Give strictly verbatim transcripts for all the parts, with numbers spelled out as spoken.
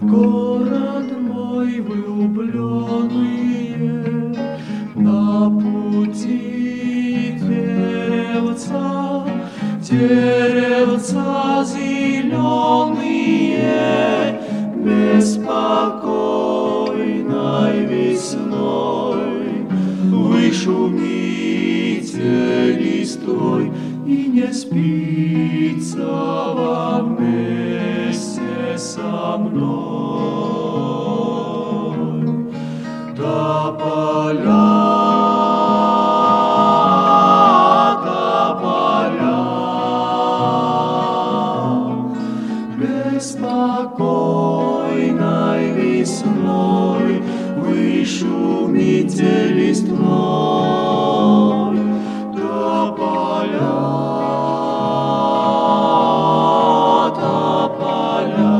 Город мой влюбленные, на пути деревца, деревца зеленые, беспокойной весной. Вы шумите листвой, и не спится вам вместе со мной. Тополя, тополя, беспокойной весной вы шумите листвой. Тополя, тополя,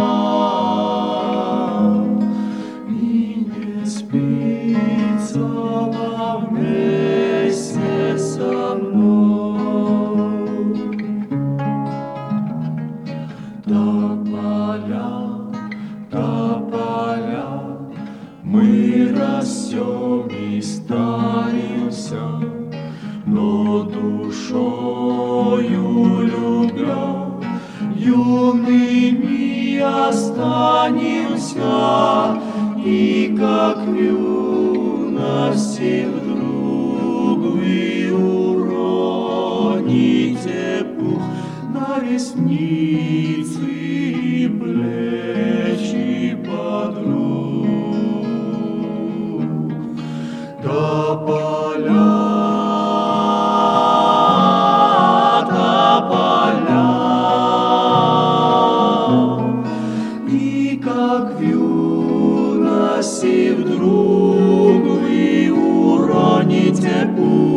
и не спится вам вместе со мной. Тополя, тополя, мы растем и старимся, но душою любя юными останемся. И как в юности вдруг вы уроните пух на ресницы и плечи подруг. Тополя, тополя, и как в юности вдруг вы уроните пух